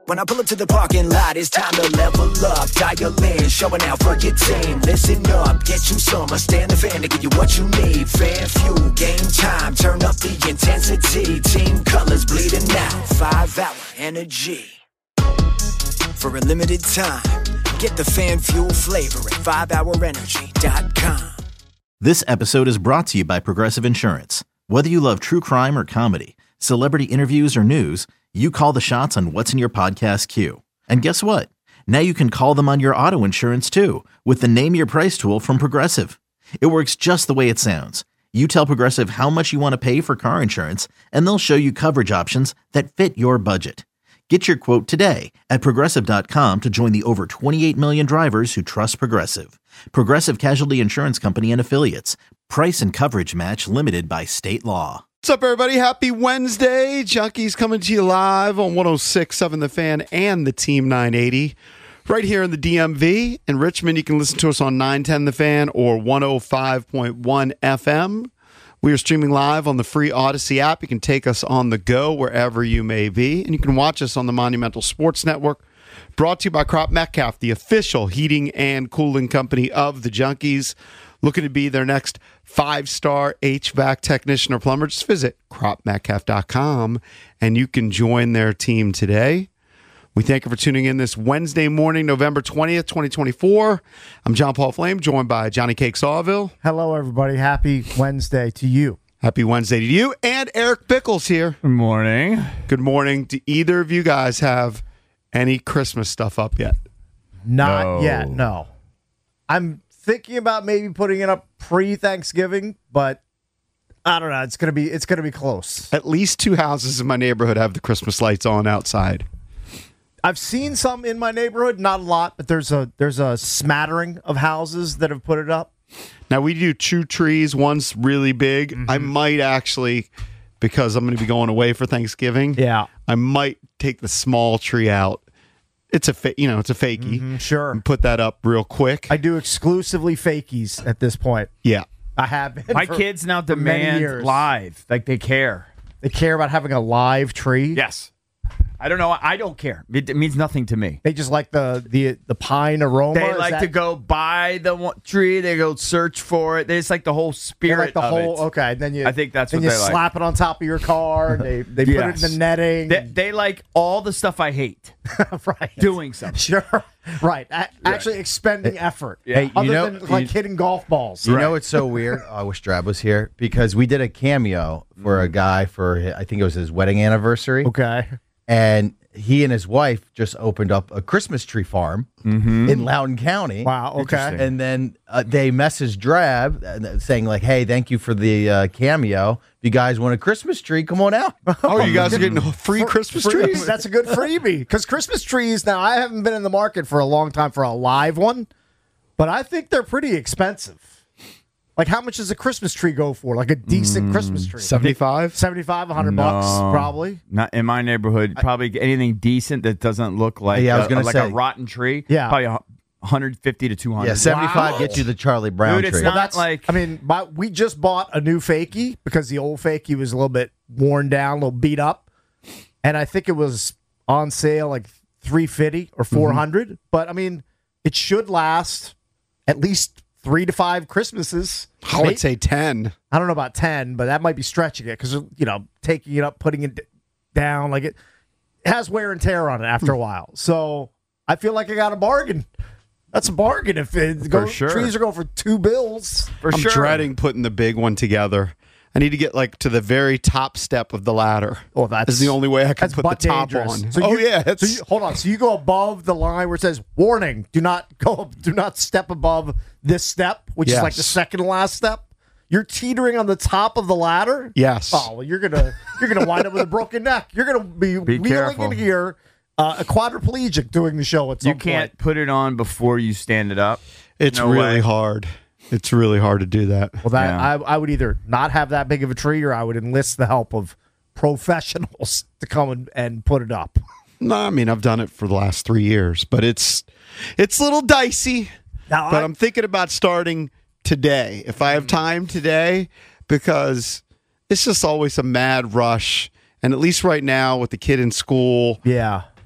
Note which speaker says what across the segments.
Speaker 1: When I pull up to the parking lot, it's time to level up. Dial in, showing out for your team. Listen up, get you some. Stand the fan to give you what you need. Fan fuel, game time, turn up the intensity. Team colors bleeding out, 5-hour energy. For a limited time, get the fan fuel flavor at 5hourenergy.com.
Speaker 2: This episode is brought to you by Progressive Insurance. Whether you love true crime or comedy, celebrity interviews or news, you call the shots on what's in your podcast queue. And guess what? Now you can call them on your auto insurance too with the Name Your Price tool from Progressive. It works just the way it sounds. You tell Progressive how much you want to pay for car insurance, and they'll show you coverage options that fit your budget. Get your quote today at Progressive.com to join the over 28 million drivers who trust Progressive. Progressive Casualty Insurance Company and Affiliates. Price and coverage match limited by state law.
Speaker 3: What's up, everybody? Happy Wednesday. Junkies coming to you live on 106.7 The Fan and the Team 980. Right here in the DMV. In Richmond, you can listen to us on 910 The Fan or 105.1 FM. We are streaming live on the free Odyssey app. You can take us on the go wherever you may be. And you can watch us on the Monumental Sports Network. Brought to you by Crop Metcalf, the official heating and cooling company of the Junkies. Looking to be their next 5-star HVAC technician or plumber? Just visit cropmetcalf.com and you can join their team today. We thank you for tuning in this Wednesday morning, November 20th, 2024. I'm John Paul Flame, joined by Johnny Cake Sawville.
Speaker 4: Hello, everybody. Happy Wednesday to you.
Speaker 3: Happy Wednesday to you. And Eric Bickles here.
Speaker 5: Good morning.
Speaker 3: Good morning. Do either of you guys have any Christmas stuff up yet?
Speaker 4: Not yet, no. I'm thinking about maybe putting it up pre-Thanksgiving, but I don't know. It's gonna be close.
Speaker 3: At least 2 houses in my neighborhood have the Christmas lights on outside.
Speaker 4: I've seen some in my neighborhood, not a lot, but there's a smattering of houses that have put it up.
Speaker 3: Now we do 2 trees. One's really big.
Speaker 4: Mm-hmm.
Speaker 3: I might actually, because I'm going to be going away for Thanksgiving.
Speaker 4: Yeah,
Speaker 3: I might take the small tree out. It's a fakie.
Speaker 4: Sure.
Speaker 3: And put that up real quick.
Speaker 4: I do exclusively fakies at this point.
Speaker 3: Yeah.
Speaker 4: I have been.
Speaker 5: My
Speaker 4: for-
Speaker 5: kids now
Speaker 4: for many
Speaker 5: demand
Speaker 4: years.
Speaker 5: live. Like they care.
Speaker 4: They care about having a live tree.
Speaker 5: Yes. I don't know. I don't care. It means nothing to me.
Speaker 4: They just like the pine aroma.
Speaker 5: They
Speaker 4: Is
Speaker 5: like
Speaker 4: that-
Speaker 5: to go buy the tree. They go search for it. They just like the whole
Speaker 4: They
Speaker 5: spirit
Speaker 4: like the
Speaker 5: of
Speaker 4: whole.
Speaker 5: it.
Speaker 4: Okay, and then you.
Speaker 5: I think that's
Speaker 4: then
Speaker 5: what
Speaker 4: you
Speaker 5: they like.
Speaker 4: slap it on top of your car. They put it
Speaker 5: Yes.
Speaker 4: in the netting.
Speaker 5: They like all the stuff I hate.
Speaker 4: Right.
Speaker 5: Doing something.
Speaker 4: Sure. Right. Actually expending effort.
Speaker 5: Yeah. Hey,
Speaker 4: Other than like hitting golf balls.
Speaker 6: You know it's so weird? I wish Drab was here because we did a cameo for a guy for, I think it was his wedding anniversary.
Speaker 4: Okay.
Speaker 6: And he and his wife just opened up a Christmas tree farm in Loudoun County.
Speaker 4: Wow. Okay.
Speaker 6: And then they messaged Drab saying like, hey, thank you for the cameo. If you guys want a Christmas tree, come on out.
Speaker 3: Oh, you guys are getting free Christmas trees?
Speaker 4: That's a good freebie. Because Christmas trees, now I haven't been in the market for a long time for a live one, but I think they're pretty expensive. Like, how much does a Christmas tree go for? Like a decent Christmas tree?
Speaker 3: 75?
Speaker 4: 75, $100 bucks, probably.
Speaker 5: Not in my neighborhood. Probably anything decent that doesn't look like
Speaker 6: Yeah, I was gonna
Speaker 5: like
Speaker 6: say.
Speaker 5: a rotten tree.
Speaker 4: Yeah.
Speaker 5: Probably 150 to 200.
Speaker 6: Yeah, 75
Speaker 4: Wow.
Speaker 6: gets you the Charlie Brown
Speaker 5: Dude, it's
Speaker 6: tree.
Speaker 5: not-
Speaker 4: That's
Speaker 5: like-
Speaker 4: I mean, we just bought a new fakie because the old fakie was a little bit worn down, a little beat up, and I think it was on sale like $350 or $400. But I mean, it should last at least 3 to 5 Christmases.
Speaker 3: I would say 10.
Speaker 4: I don't know about 10, but that might be stretching it because taking it up, putting it down, like it has wear and tear on it after a while. So I feel like I got a bargain. That's a bargain if
Speaker 5: sure.
Speaker 4: trees are going for $2.
Speaker 5: For
Speaker 3: I'm
Speaker 5: sure.
Speaker 3: dreading putting the big one together. I need to get like to the very top step of the ladder.
Speaker 4: Oh, that's
Speaker 3: the only way I can
Speaker 4: that's
Speaker 3: put
Speaker 4: butt
Speaker 3: the top
Speaker 4: dangerous.
Speaker 3: on.
Speaker 4: So hold on. So you go above the line where it says "Warning: Do not step above this step," which is like the
Speaker 3: Yes.
Speaker 4: second to last step. You're teetering on the top of the ladder.
Speaker 3: Yes.
Speaker 4: Oh, well, you're gonna wind up with a broken neck. You're gonna be wheeling
Speaker 5: careful.
Speaker 4: in here, a quadriplegic doing the show at some
Speaker 5: You can't
Speaker 4: point.
Speaker 5: put it on before you stand it up.
Speaker 3: It's
Speaker 5: No
Speaker 3: really
Speaker 5: way.
Speaker 3: hard. It's really hard to do that.
Speaker 4: Well, that
Speaker 5: Yeah.
Speaker 4: I would either not have that big of a tree, or I would enlist the help of professionals to come and put it up.
Speaker 3: No, I mean, I've done it for the last 3 years, but it's a little dicey.
Speaker 4: Now,
Speaker 3: But I'm thinking about starting today, if I have time today, because it's just always a mad rush. And at least right now with the kid in school,
Speaker 4: yeah.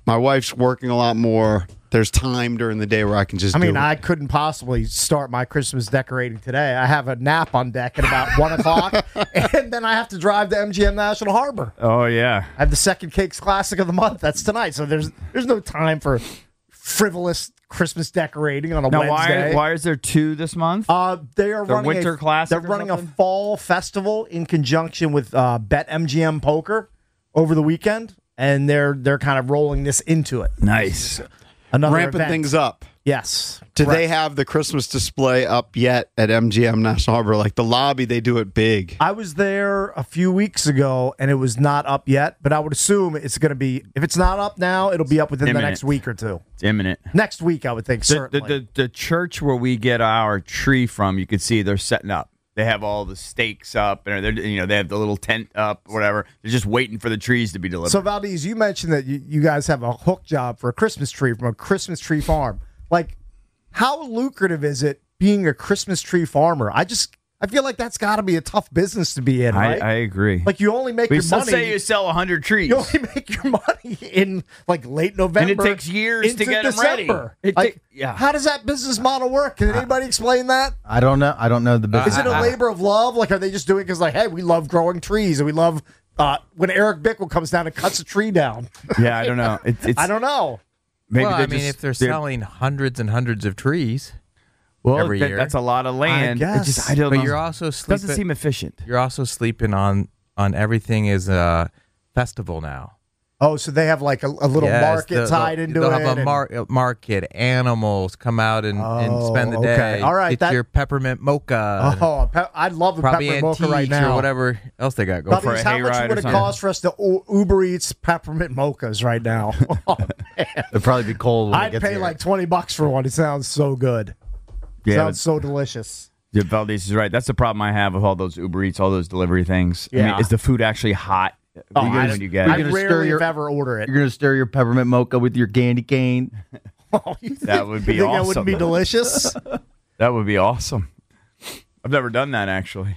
Speaker 3: My wife's working a lot more. There's time during the day where I can just do it.
Speaker 4: I couldn't possibly start my Christmas decorating today. I have a nap on deck at about 1 o'clock, and then I have to drive to MGM National Harbor.
Speaker 5: Oh, yeah.
Speaker 4: I have the Second Cakes Classic of the month. That's tonight. So there's no time for frivolous Christmas decorating on a
Speaker 5: Now,
Speaker 4: Wednesday.
Speaker 5: why is there 2 this month?
Speaker 4: They are
Speaker 5: The
Speaker 4: running
Speaker 5: Winter Classic
Speaker 4: They're
Speaker 5: or
Speaker 4: running a
Speaker 5: something?
Speaker 4: fall festival in conjunction with BetMGM Poker over the weekend, and they're kind of rolling this into it.
Speaker 5: Nice.
Speaker 4: Another
Speaker 3: ramping
Speaker 4: event.
Speaker 3: things up.
Speaker 4: Yes.
Speaker 3: Do
Speaker 4: Correct.
Speaker 3: they have the Christmas display up yet at MGM National Harbor? Like the lobby, they do it big.
Speaker 4: I was there a few weeks ago, and it was not up yet, but I would assume it's going to be, if it's not up now, it'll be up within the
Speaker 5: Imminent.
Speaker 4: next week or two.
Speaker 5: It's imminent.
Speaker 4: Next week, I would think, certainly.
Speaker 5: The church where we get our tree from, you can see they're setting up. They have all the stakes up, and they have the little tent up, whatever. They're just waiting for the trees to be delivered.
Speaker 4: So, Valdez, you mentioned that you guys have a hook job for a Christmas tree from a Christmas tree farm. Like, how lucrative is it being a Christmas tree farmer? I feel like that's got to be a tough business to be in, right?
Speaker 5: I agree.
Speaker 4: Like, you only make your
Speaker 5: Let's
Speaker 4: money.
Speaker 5: say you sell 100 trees.
Speaker 4: You only make your money in like late November,
Speaker 5: And it takes years to
Speaker 4: into
Speaker 5: get 'em ready.
Speaker 4: December.
Speaker 5: It
Speaker 4: Like,
Speaker 5: ta- yeah.
Speaker 4: How does that business model work? Can anybody explain that?
Speaker 6: I don't know. I don't know the business.
Speaker 4: Is it a labor of love? Like, are they just doing it because, like, hey, we love growing trees and we love when Eric Bickle comes down and cuts a tree down?
Speaker 5: Yeah, I don't know. It's,
Speaker 4: I don't know.
Speaker 5: maybe
Speaker 7: well,
Speaker 5: they're
Speaker 7: I mean,
Speaker 5: just-
Speaker 7: if they're selling hundreds and hundreds of trees every year,
Speaker 5: that's a lot of land.
Speaker 4: I
Speaker 5: It just,
Speaker 4: guess.
Speaker 5: I don't
Speaker 7: but
Speaker 5: know.
Speaker 7: you're also
Speaker 5: doesn't
Speaker 7: sleeping.
Speaker 5: seem efficient.
Speaker 7: You're also sleeping on everything is a festival now.
Speaker 4: Oh, so they have like a little
Speaker 7: Yes,
Speaker 4: market tied into
Speaker 7: they'll
Speaker 4: it.
Speaker 7: have a
Speaker 4: and-
Speaker 7: market. Animals come out and spend the
Speaker 4: Oh, okay.
Speaker 7: day.
Speaker 4: All right,
Speaker 7: Get
Speaker 4: that-
Speaker 7: your peppermint mocha.
Speaker 4: I'd love a
Speaker 7: probably
Speaker 4: peppermint mocha right
Speaker 7: antiques
Speaker 4: now.
Speaker 7: or whatever else they got going.
Speaker 5: for a
Speaker 4: Bobby's, how much
Speaker 5: hayride or
Speaker 4: would it
Speaker 5: something.
Speaker 4: cost for us to Uber Eats peppermint mochas right now? Oh, man.
Speaker 6: It'd probably be cold when it
Speaker 4: I'd
Speaker 6: gets
Speaker 4: pay
Speaker 6: here.
Speaker 4: like $20 for one. It sounds so good.
Speaker 5: Yeah,
Speaker 4: Sounds so delicious.
Speaker 5: but Valdez is right. That's the problem I have with all those Uber Eats, all those delivery things. I
Speaker 4: Yeah.
Speaker 5: mean, is the food actually hot when you get
Speaker 4: I
Speaker 5: it?
Speaker 6: gonna stir
Speaker 4: rarely,
Speaker 6: your-
Speaker 4: if ever, order it.
Speaker 6: You're gonna stir your peppermint mocha with your candy cane.
Speaker 4: Oh, you think-
Speaker 5: That would be
Speaker 4: you think That
Speaker 5: awesome.
Speaker 4: wouldn't be delicious.
Speaker 5: That would be awesome. I've never done that, actually.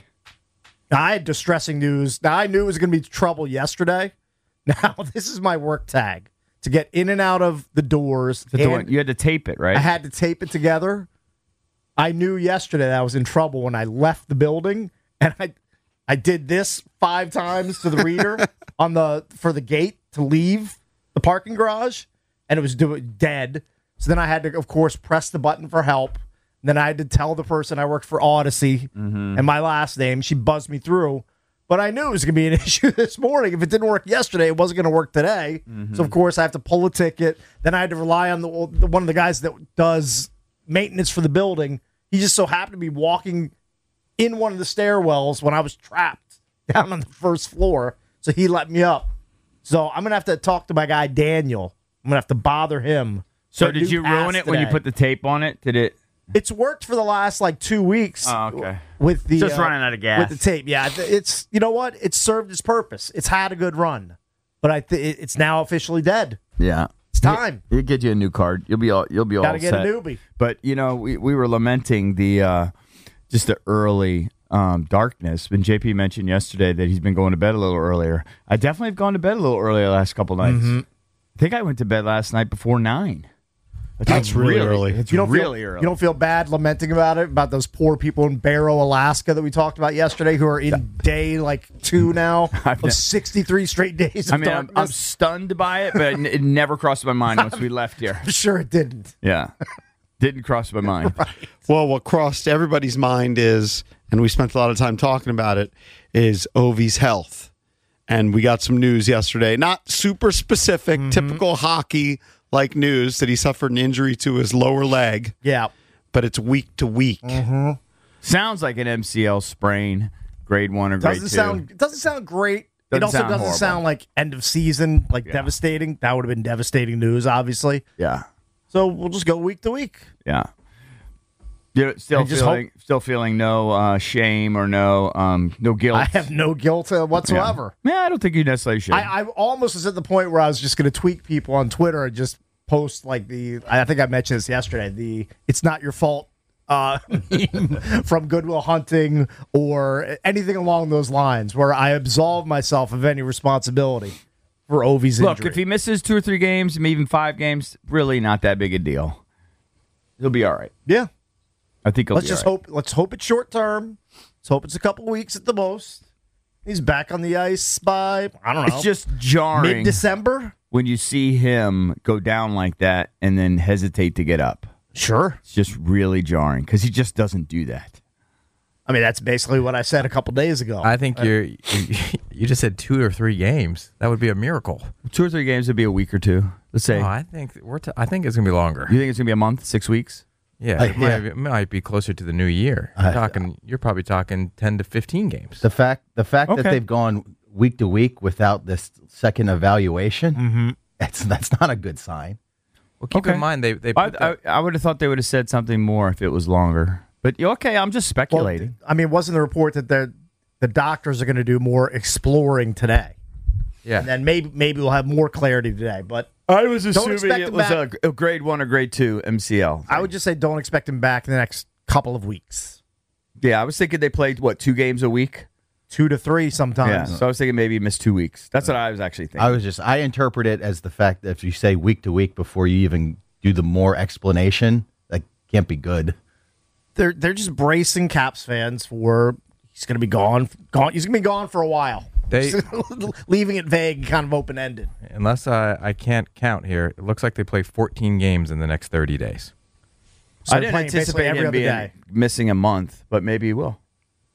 Speaker 4: I had distressing news. Now, I knew it was going to be trouble yesterday. Now, this is my work tag to get in and out of the doors.
Speaker 5: But the
Speaker 4: and
Speaker 5: one- you had to tape it, right?
Speaker 4: I had to tape it together. I knew yesterday that I was in trouble when I left the building, and I did this 5 times to the reader for the gate to leave the parking garage, and it was dead. So then I had to, of course, press the button for help. Then I had to tell the person I worked for Odyssey and my last name. She buzzed me through. But I knew it was going to be an issue this morning. If it didn't work yesterday, it wasn't going to work today. So, of course, I have to pull a ticket. Then I had to rely on one of the guys that does maintenance for the building. He just so happened to be walking in one of the stairwells when I was trapped down on the first floor. So he let me up. So I'm going to have to talk to my guy, Daniel. I'm going to have to bother him.
Speaker 5: So
Speaker 4: for a
Speaker 5: did
Speaker 4: new
Speaker 5: you ruin
Speaker 4: pass
Speaker 5: it when you
Speaker 4: today.
Speaker 5: put the tape on it? Did it?
Speaker 4: It's worked for the last like 2 weeks.
Speaker 5: Oh, okay.
Speaker 4: With the
Speaker 5: Just running out of gas.
Speaker 4: with the tape. Yeah, it's you know what? It's served its purpose. It's had a good run, but it's now officially dead.
Speaker 5: Yeah.
Speaker 4: It's time.
Speaker 5: You get you a new card. You'll be all
Speaker 4: Got to get
Speaker 5: set.
Speaker 4: a newbie.
Speaker 5: But we were lamenting the just the early darkness. And JP mentioned yesterday that he's been going to bed a little earlier. I definitely have gone to bed a little earlier the last couple nights. I think I went to bed last night before 9.
Speaker 3: That's really early.
Speaker 5: It's
Speaker 4: You don't
Speaker 5: really
Speaker 4: feel,
Speaker 5: early.
Speaker 4: You don't feel bad lamenting about those poor people in Barrow, Alaska that we talked about yesterday, who are in day like 2 now of 63 straight days of
Speaker 5: I mean, I'm
Speaker 4: darkness.
Speaker 5: stunned by it, but it never crossed my mind once we left here.
Speaker 4: I'm sure it didn't.
Speaker 5: Yeah. Didn't cross my mind.
Speaker 3: Well, what crossed everybody's mind is, and we spent a lot of time talking about it, is Ovi's health. And we got some news yesterday. Not super specific, typical hockey-like news that he suffered an injury to his lower leg,
Speaker 4: Yeah.
Speaker 3: but it's week to week.
Speaker 5: Sounds like an MCL sprain, grade 1 or grade 2.
Speaker 4: Doesn't sound great. It
Speaker 5: Doesn't
Speaker 4: also
Speaker 5: sound
Speaker 4: doesn't
Speaker 5: horrible.
Speaker 4: sound like end of season, like devastating. That would have been devastating news, obviously.
Speaker 5: Yeah.
Speaker 4: So we'll just go week to week.
Speaker 5: Yeah. You're still
Speaker 4: And just
Speaker 5: feeling no shame or no guilt.
Speaker 4: I have no guilt whatsoever.
Speaker 5: Yeah, I don't think you necessarily should.
Speaker 4: I almost was at the point where I was just going to tweak people on Twitter and just post like I think I mentioned this yesterday, it's not your fault meme from Goodwill Hunting or anything along those lines, where I absolve myself of any responsibility for Ovi's injury.
Speaker 5: Look, if he misses 2 or 3 games, maybe even 5 games, really not that big a deal. He'll be all right.
Speaker 4: yeah.
Speaker 5: I think he'll
Speaker 4: Let's
Speaker 5: be
Speaker 4: just
Speaker 5: all right.
Speaker 4: hope. Let's hope it's short term. Let's hope it's a couple weeks at the most. He's back on the ice by I don't know.
Speaker 5: It's just jarring
Speaker 4: mid-December.
Speaker 5: when you see him go down like that and then hesitate to get up.
Speaker 4: Sure.
Speaker 5: It's just really jarring because he just doesn't do that.
Speaker 4: I mean, that's basically what I said a couple days ago.
Speaker 7: I think you just said 2 or 3 games. That would be a miracle.
Speaker 5: 2 or 3 games would be a week or 2. Let's say.
Speaker 7: No, I think I think it's gonna be longer.
Speaker 5: You think it's going to be a month, 6 weeks?
Speaker 7: Yeah, it might be closer to the new year. You're probably talking 10 to 15 games.
Speaker 6: The fact
Speaker 5: Okay.
Speaker 6: that they've gone week to week without this second evaluation, that's not a good sign.
Speaker 7: Well, keep in mind they put
Speaker 5: I would have thought they would have said something more if it was longer. But okay, I'm just
Speaker 4: Well,
Speaker 5: speculating.
Speaker 4: I mean, wasn't the report that the doctors are going to do more exploring today?
Speaker 7: yeah.
Speaker 4: And then maybe we'll have more clarity today. But
Speaker 5: I was
Speaker 4: assuming
Speaker 5: assuming
Speaker 4: expect
Speaker 5: it
Speaker 4: him
Speaker 5: was
Speaker 4: back.
Speaker 5: a grade 1 or grade 2 MCL.
Speaker 4: I would just say don't expect him back in the next couple of weeks.
Speaker 5: Yeah, I was thinking they played, 2 games a week?
Speaker 4: 2 to 3
Speaker 5: Yeah,
Speaker 4: sometimes.
Speaker 5: so I was thinking maybe miss 2 weeks. That's what I was actually thinking.
Speaker 6: I interpret it as the fact that if you say week to week before you even do the more explanation, that can't be good.
Speaker 4: They're just bracing Caps fans for he's going to be gone. He's going to be gone for a while.
Speaker 7: They-
Speaker 4: Leaving it vague and kind of open ended.
Speaker 7: Unless I can't count here, it looks like they play 14 games in the next 30 days.
Speaker 4: So
Speaker 5: I
Speaker 4: they're
Speaker 5: didn't
Speaker 4: playing basically
Speaker 5: anticipate
Speaker 4: every
Speaker 5: him
Speaker 4: other
Speaker 5: being
Speaker 4: day.
Speaker 5: missing a month, but maybe he will.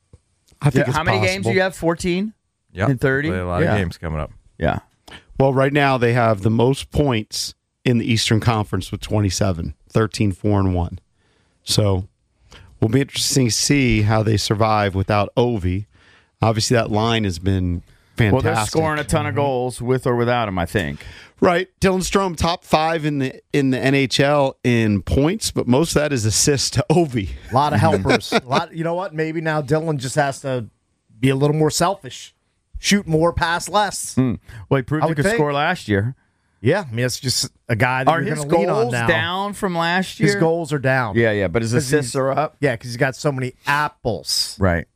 Speaker 3: I think it's
Speaker 5: How many games do
Speaker 3: possible.
Speaker 5: you have? 14?
Speaker 7: Yep.
Speaker 5: In 30?
Speaker 7: Play a lot
Speaker 5: Yeah.
Speaker 7: of games coming up.
Speaker 5: Yeah.
Speaker 3: Well, right now they have the most points in the Eastern Conference with 27, 13, 4, and 1. So will be interesting to see how they survive without Ovi. Obviously, that line has been fantastic.
Speaker 5: Well, they're scoring a ton of goals with or without him, I think.
Speaker 3: Right, Dylan Strome, top 5 in the NHL in points, but most of that is assists to Ovi.
Speaker 4: A lot of helpers. You know what? Maybe now Dylan just has to be a little more selfish. Shoot more, pass less.
Speaker 5: Well, he proved
Speaker 4: I
Speaker 5: he
Speaker 4: would
Speaker 5: could
Speaker 4: think.
Speaker 5: score last year.
Speaker 4: Yeah, I mean, it's just a guy that
Speaker 5: Are
Speaker 4: you're
Speaker 5: his
Speaker 4: going to lean on
Speaker 5: goals
Speaker 4: now.
Speaker 5: down from last year?
Speaker 4: His goals are down.
Speaker 5: Yeah, but his
Speaker 4: 'Cause
Speaker 5: assists
Speaker 4: he's-
Speaker 5: are up.
Speaker 4: Yeah, because he's got so many apples.
Speaker 5: Right.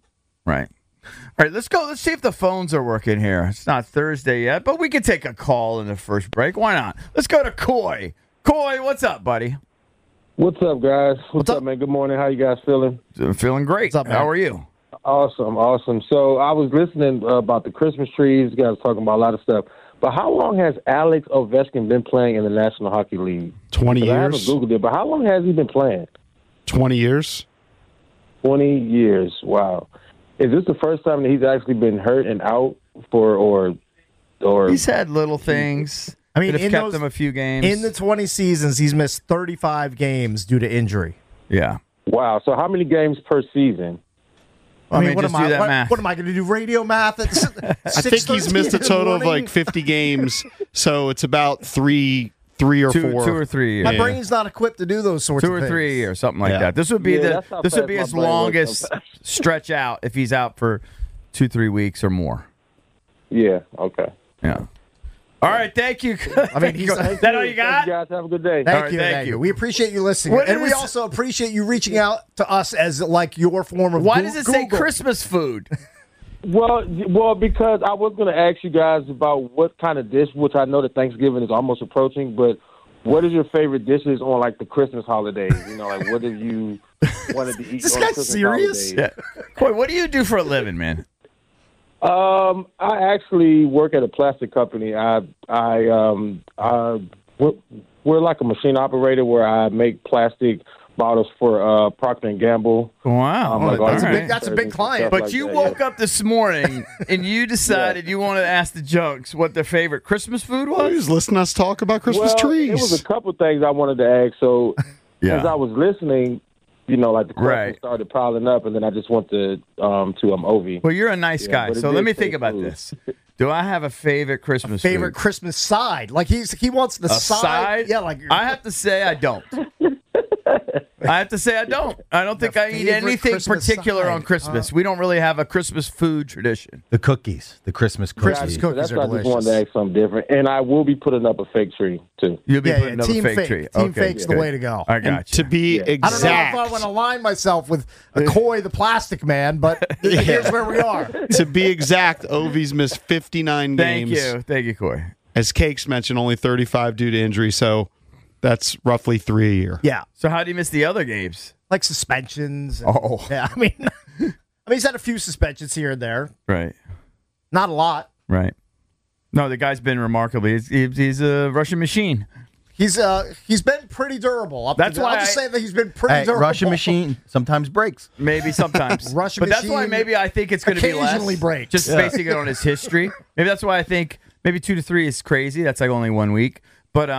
Speaker 5: All right, let's go. Let's see if the phones are working here. It's not Thursday yet, but we can take a call in the first break. Why not? Let's go to Coy. Coy, what's up, buddy?
Speaker 8: What's up, guys? What's up, man? Good morning. How you guys feeling?
Speaker 5: I'm feeling great.
Speaker 4: What's up, man?
Speaker 5: How are you?
Speaker 8: Awesome. So I was listening about the Christmas trees. You guys talking about a lot of stuff. But how long has Alex Ovechkin been playing in the National Hockey League?
Speaker 3: 20
Speaker 8: 'Cause I haven't
Speaker 3: years.
Speaker 8: Googled it, but how long has he been playing?
Speaker 3: 20 years.
Speaker 8: 20 years. Wow. Is this the first time that he's actually been hurt and out for or
Speaker 5: He's had little things.
Speaker 4: I mean,
Speaker 5: that have
Speaker 4: in
Speaker 5: kept
Speaker 4: those-
Speaker 5: him a few games.
Speaker 4: In the 20 seasons, he's missed 35 games due to injury.
Speaker 5: yeah.
Speaker 8: wow? So how many games per season?
Speaker 5: I mean,
Speaker 4: what
Speaker 5: just
Speaker 4: am
Speaker 5: do
Speaker 4: I?
Speaker 5: that
Speaker 4: what,
Speaker 5: math.
Speaker 4: what am I going to do? Radio math? At
Speaker 3: I think he's missed a total of like 50 games, so it's about three or
Speaker 5: Two
Speaker 3: 4.
Speaker 5: or 3 years.
Speaker 4: My brain's not equipped to do those sorts
Speaker 5: 2
Speaker 4: of
Speaker 5: or
Speaker 4: things.
Speaker 5: 3 years, something like
Speaker 3: Yeah.
Speaker 5: that. This would be
Speaker 8: Yeah, that's how
Speaker 5: this would
Speaker 8: fast
Speaker 5: be
Speaker 8: my
Speaker 5: his
Speaker 8: brain works
Speaker 5: longest
Speaker 8: sometimes.
Speaker 5: stretch out if he's out for 2-3 weeks or more.
Speaker 8: Yeah. Okay.
Speaker 5: Yeah. All right, thank you.
Speaker 4: I mean, he's
Speaker 5: Is that all you
Speaker 8: Thank
Speaker 5: got?
Speaker 8: you guys. Have a good day.
Speaker 4: Thank
Speaker 5: All right,
Speaker 4: you,
Speaker 5: thank
Speaker 4: thank
Speaker 5: you.
Speaker 4: you. We appreciate you listening,
Speaker 5: What
Speaker 4: and
Speaker 5: did
Speaker 4: we
Speaker 5: it
Speaker 4: also appreciate you reaching out to us as like your form of.
Speaker 5: Why does it say
Speaker 4: Google.
Speaker 5: Christmas food?
Speaker 8: Well, because I was going to ask you guys about what kind of dish, which I know that Thanksgiving is almost approaching, but what is your favorite dishes on like the Christmas holidays? You know, like what have you wanted to eat?
Speaker 4: This
Speaker 8: on
Speaker 4: guy
Speaker 8: Christmas
Speaker 4: serious?
Speaker 8: holidays?
Speaker 5: Coy, what do you do for a living, man?
Speaker 8: I actually work at a plastic company. We're like a machine operator where I make plastic bottles for Procter and Gamble.
Speaker 5: Wow,
Speaker 8: Like all
Speaker 4: that's a
Speaker 8: the
Speaker 4: big- that's a big
Speaker 8: and
Speaker 4: client.
Speaker 8: stuff
Speaker 5: But
Speaker 8: like
Speaker 5: you
Speaker 8: that,
Speaker 5: woke
Speaker 8: yeah.
Speaker 5: up this morning and you decided you wanted to ask the Junks what their favorite Christmas food
Speaker 3: He
Speaker 5: was.
Speaker 3: was listening to us talk about Christmas
Speaker 8: Well,
Speaker 3: trees.
Speaker 8: it was a couple things I wanted to ask. So as I was listening, you know, like the questions
Speaker 5: Right.
Speaker 8: started piling up, and then I just went to Ovi.
Speaker 5: Well, you're a nice
Speaker 8: Yeah,
Speaker 5: guy,
Speaker 8: but it
Speaker 5: so
Speaker 8: did
Speaker 5: let me
Speaker 8: say
Speaker 5: think about
Speaker 8: food.
Speaker 5: this. Do I have a favorite Christmas
Speaker 4: favorite
Speaker 5: food?
Speaker 4: Christmas side? Like he wants the
Speaker 5: A side?
Speaker 4: Yeah, like
Speaker 5: I have to say I don't. I have to say I don't. I don't think I eat
Speaker 4: favorite
Speaker 5: anything
Speaker 4: Christmas
Speaker 5: particular
Speaker 4: side.
Speaker 5: on Christmas. We don't really have a Christmas food tradition.
Speaker 6: The cookies, the Christmas cookies.
Speaker 4: Christmas
Speaker 8: So
Speaker 4: cookies
Speaker 8: that's
Speaker 4: are
Speaker 8: why I just
Speaker 4: delicious.
Speaker 8: wanted to ask something different. And I will be putting up a fake tree, too.
Speaker 5: You'll be
Speaker 4: Yeah,
Speaker 5: putting
Speaker 4: yeah,
Speaker 5: up a
Speaker 4: team
Speaker 5: fake
Speaker 4: fake.
Speaker 5: tree.
Speaker 4: Team
Speaker 5: Okay,
Speaker 4: fake's the
Speaker 5: good.
Speaker 4: way to go.
Speaker 5: I
Speaker 3: And
Speaker 5: got
Speaker 3: to
Speaker 5: you.
Speaker 3: be
Speaker 8: Yeah.
Speaker 4: I don't know
Speaker 3: exact,
Speaker 4: if I want to align myself with a Coy the plastic man, but here's where we are.
Speaker 3: to be exact, Ovi's missed 59
Speaker 5: Thank
Speaker 3: games.
Speaker 5: you. Thank you, Coy.
Speaker 3: as Cakes mentioned, only 35 due to injury, so that's roughly 3 a year.
Speaker 4: Yeah.
Speaker 5: So how do you miss the other games?
Speaker 4: Like suspensions. And,
Speaker 5: Oh.
Speaker 4: Yeah, I mean, he's had a few suspensions here and there.
Speaker 5: Right.
Speaker 4: Not a lot.
Speaker 5: Right. No, the guy's been remarkably. He's a Russian machine.
Speaker 4: He's been pretty durable.
Speaker 5: That's why
Speaker 4: I'll just say that he's been pretty durable.
Speaker 6: Russian machine sometimes breaks.
Speaker 5: Maybe sometimes.
Speaker 4: Russian
Speaker 5: but that's why
Speaker 4: machine
Speaker 5: maybe I think it's going to be less.
Speaker 4: occasionally breaks.
Speaker 5: Just basing it on his history. Maybe that's why I think maybe 2 to 3 is crazy. That's like only 1 week. But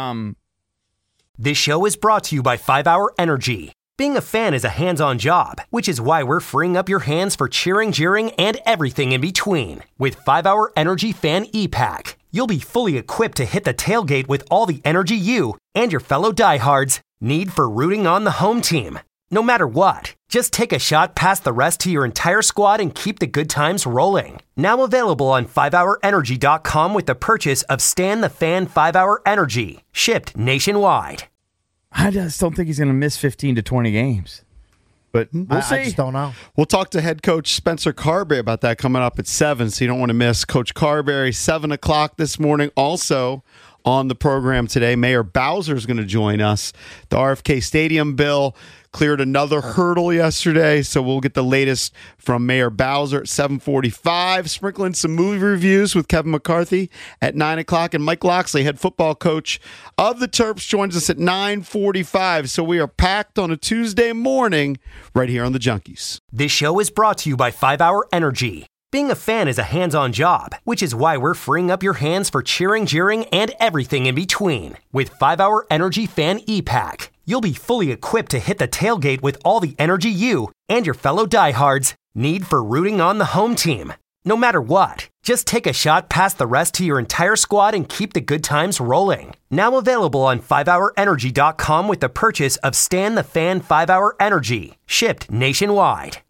Speaker 9: This show is brought to you by 5 Hour Energy. Being a fan is a hands-on job, which is why we're freeing up your hands for cheering, jeering, and everything in between. With 5 Hour Energy Fan E-Pack, you'll be fully equipped to hit the tailgate with all the energy you and your fellow diehards need for rooting on the home team. No matter what, just take a shot past the rest to your entire squad and keep the good times rolling. Now available on 5hourenergy.com with the purchase of Stan the Fan 5 Hour Energy, shipped nationwide.
Speaker 5: I just don't think he's going to miss 15 to 20 games. But we'll see.
Speaker 4: I just don't know.
Speaker 3: We'll talk to head coach Spencer Carberry about that coming up at 7, so you don't want to miss Coach Carberry. 7 o'clock this morning. Also on the program today, Mayor Bowser is going to join us. The RFK Stadium bill cleared another hurdle yesterday, so we'll get the latest from Mayor Bowser at 7:45. Sprinkling some movie reviews with Kevin McCarthy at 9 o'clock. And Mike Loxley, head football coach of the Terps, joins us at 9:45. So we are packed on a Tuesday morning right here on the Junkies.
Speaker 9: This show is brought to you by 5 Hour Energy. Being a fan is a hands-on job, which is why we're freeing up your hands for cheering, jeering, and everything in between. With 5 Hour Energy Fan E-Pack, you'll be fully equipped to hit the tailgate with all the energy you and your fellow diehards need for rooting on the home team. No matter what, just take a shot past the rest to your entire squad and keep the good times rolling. Now available on 5hourenergy.com with the purchase of Stan the Fan 5 Hour Energy, shipped nationwide.